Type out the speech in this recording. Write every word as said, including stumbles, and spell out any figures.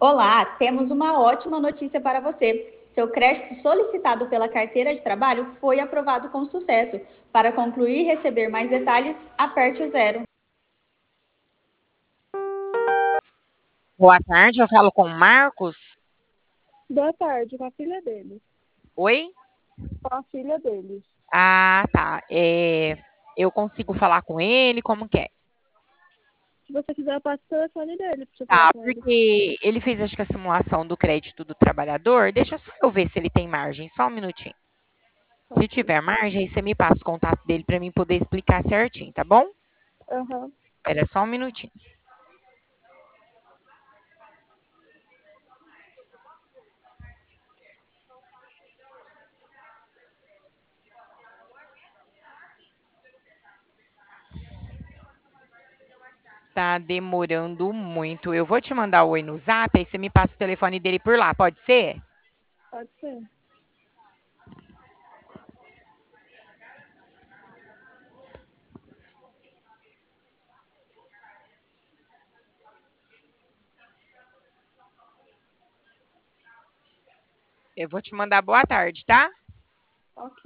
Olá, temos uma ótima notícia para você. Seu crédito solicitado pela carteira de trabalho foi aprovado com sucesso. Para concluir e receber mais detalhes, aperte o zero. Boa tarde, eu falo com o Marcos. Boa tarde, com a filha deles. Oi? Com a filha deles. Ah, tá. É, eu consigo falar com ele? Como que é? Se você quiser, eu passo o telefone dele pra você falar Tá, com ele. porque ele fez, acho que a simulação do crédito do trabalhador. Deixa só eu ver se ele tem margem, só um minutinho. Se Ok. tiver margem, aí você me passa o contato dele para mim poder explicar certinho, tá bom? Aham. Espera só um minutinho. Tá demorando muito. Eu vou te mandar o oi no zap, aí você me passa o telefone dele por lá, pode ser? Pode ser. Eu vou te mandar boa tarde, tá? Ok.